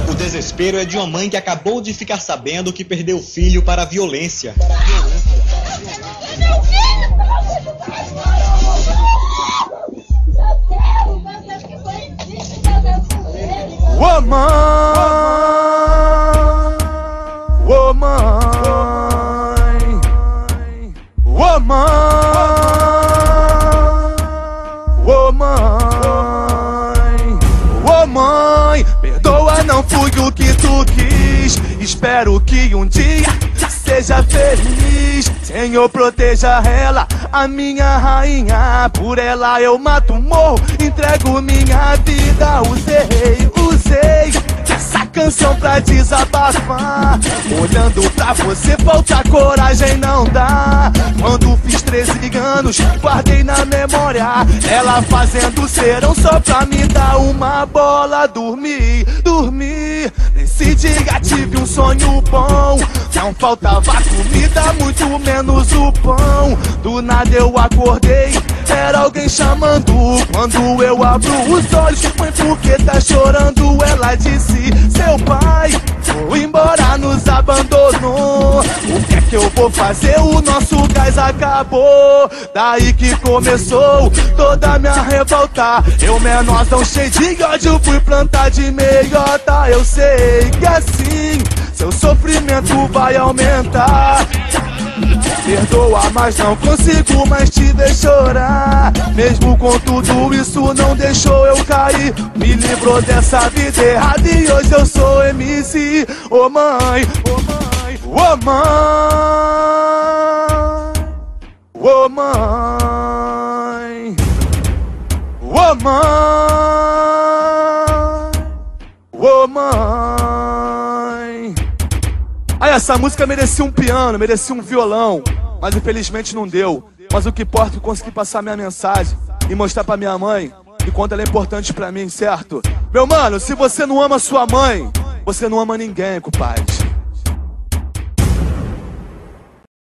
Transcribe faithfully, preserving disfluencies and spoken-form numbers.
O desespero é de uma mãe que acabou de ficar sabendo que perdeu o filho para a violência. Meu filho, pelo amor de Deus! Ô mãe, ô mãe, ô mãe, ô mãe, ô mãe, perdoa, não fui o que tu quis. Espero que um dia seja feliz. Senhor, proteja ela, a minha rainha. Por ela eu mato, morro, entrego minha vida. Usei, usei essa canção pra desabafar. Olhando pra você, falta coragem, não dá. Quando fiz treze anos, guardei na memória ela fazendo serão só pra me dar uma bola. Dormi, dormi, nesse dia tive um sonho bom. Não faltava comida, muito menos o pão. Do nada eu acordei, era alguém chamando. Quando eu abro os olhos, mãe, por que tá chorando? Ela disse, seu pai foi embora, nos abandonou. O que é que eu vou fazer? O nosso gás acabou. Daí que começou toda a minha revolta. Eu menorzão cheio de ódio, fui plantar de meiota. Eu sei que assim seu sofrimento vai aumentar. Perdoa, mas não consigo mais te ver chorar. Mesmo com tudo isso não deixou eu cair. Me livrou dessa vida errada e hoje eu sou M C. Ô oh, mãe, ô oh, mãe, ô oh, mãe, ô oh, mãe, ô oh, mãe, ô oh, mãe. Aí essa música merecia um piano, merecia um violão, mas infelizmente não deu. Mas o que importa é que eu consegui passar minha mensagem e mostrar pra minha mãe e quanto ela é importante pra mim, certo? Meu mano, se você não ama sua mãe, você não ama ninguém, compadre.